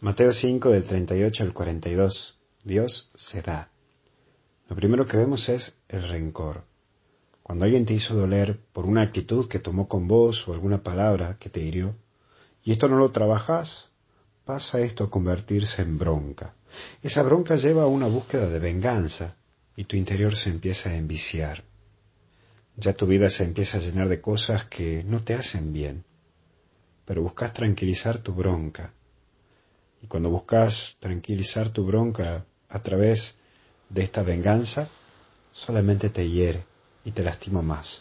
Mateo 5 del 38 al 42. Dios se da. Lo primero que vemos es el rencor. Cuando alguien te hizo doler por una actitud que tomó con vos o alguna palabra que te hirió, y esto no lo trabajás, pasa esto a convertirse en bronca. Esa bronca lleva a una búsqueda de venganza y tu interior se empieza a enviciar. Ya tu vida se empieza a llenar de cosas que no te hacen bien, pero buscas tranquilizar tu bronca. Y cuando buscas tranquilizar tu bronca a través de esta venganza, solamente te hiere y te lastima más.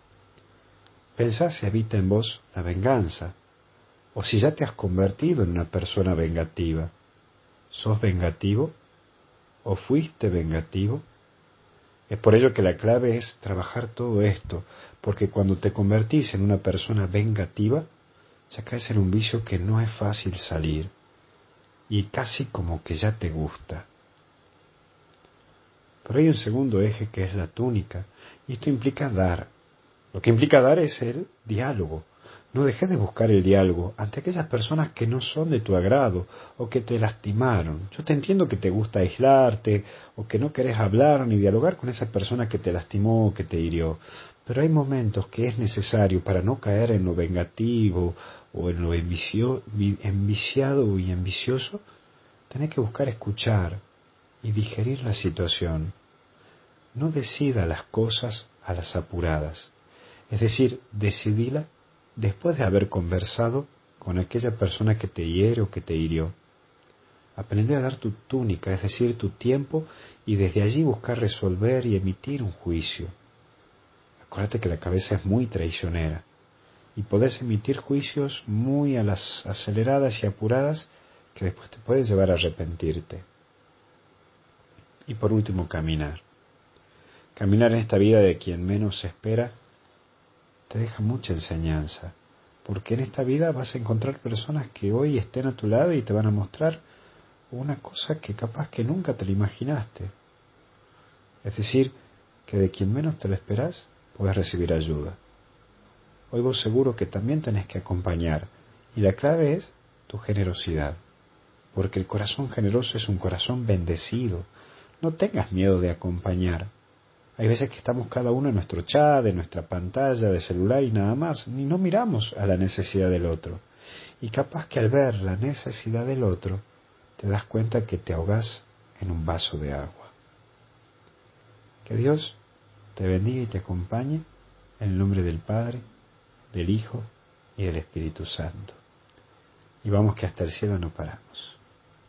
Pensá si habita en vos la venganza, o si ya te has convertido en una persona vengativa. ¿Sos vengativo? ¿O fuiste vengativo? Es por ello que la clave es trabajar todo esto, porque cuando te convertís en una persona vengativa, ya caes en un vicio que no es fácil salir, y casi como que ya te gusta. Pero hay un segundo eje que es la túnica, y esto implica dar. Lo que implica dar es el diálogo. No dejes de buscar el diálogo ante aquellas personas que no son de tu agrado o que te lastimaron. Yo te entiendo que te gusta aislarte o que no querés hablar ni dialogar con esa persona que te lastimó o que te hirió. Pero hay momentos que es necesario para no caer en lo vengativo o en lo enviciado y ambicioso. Tenés que buscar escuchar y digerir la situación. No decida las cosas a las apuradas. Es decir, decidila después de haber conversado con aquella persona que te hiere o que te hirió. Aprende a dar tu túnica, es decir, tu tiempo, y desde allí buscar resolver y emitir un juicio. Acuérdate que la cabeza es muy traicionera y podés emitir juicios muy a las aceleradas y apuradas que después te pueden llevar a arrepentirte. Y por último, caminar. Caminar en esta vida de quien menos se espera te deja mucha enseñanza, porque en esta vida vas a encontrar personas que hoy estén a tu lado y te van a mostrar una cosa que capaz que nunca te lo imaginaste. Es decir, que de quien menos te lo esperás, puedes recibir ayuda. Hoy vos seguro que también tenés que acompañar, y la clave es tu generosidad, porque el corazón generoso es un corazón bendecido. No tengas miedo de acompañar. Hay veces que estamos cada uno en nuestro chat, en nuestra pantalla de celular y nada más, ni no miramos a la necesidad del otro. Y capaz que al ver la necesidad del otro, te das cuenta que te ahogás en un vaso de agua. Que Dios te bendiga y te acompañe en el nombre del Padre, del Hijo y del Espíritu Santo. Y vamos que hasta el cielo no paramos.